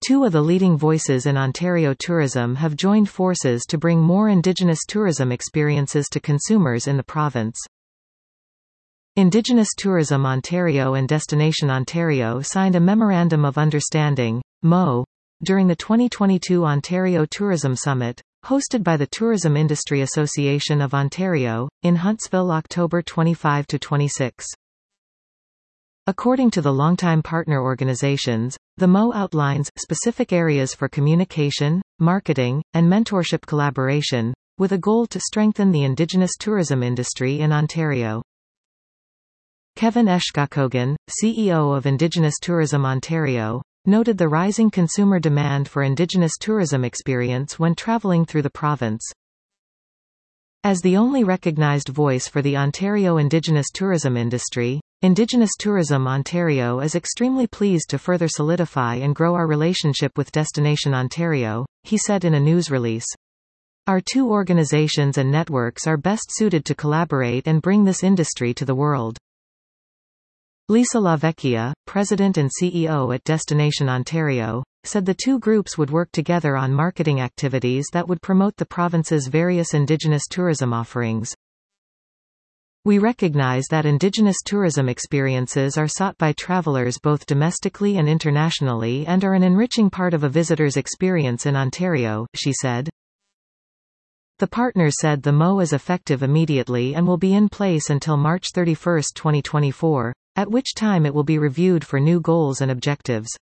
Two of the leading voices in Ontario tourism have joined forces to bring more Indigenous tourism experiences to consumers in the province. Indigenous Tourism Ontario and Destination Ontario signed a Memorandum of Understanding, MO, during the 2022 Ontario Tourism Summit, hosted by the Tourism Industry Association of Ontario, in Huntsville October 25–26. According to the longtime partner organizations, the MO outlines specific areas for communication, marketing, and mentorship collaboration, with a goal to strengthen the Indigenous tourism industry in Ontario. Kevin Eshkakogan, CEO of Indigenous Tourism Ontario, noted the rising consumer demand for Indigenous tourism experience when traveling through the province. As the only recognized voice for the Ontario Indigenous tourism industry, Indigenous Tourism Ontario is extremely pleased to further solidify and grow our relationship with Destination Ontario, he said in a news release. Our two organizations and networks are best suited to collaborate and bring this industry to the world. Lisa LaVecchia, President and CEO at Destination Ontario, said the two groups would work together on marketing activities that would promote the province's various Indigenous tourism offerings. We recognize that Indigenous tourism experiences are sought by travelers both domestically and internationally and are an enriching part of a visitor's experience in Ontario, she said. The partners said the MO is effective immediately and will be in place until March 31, 2024, at which time it will be reviewed for new goals and objectives.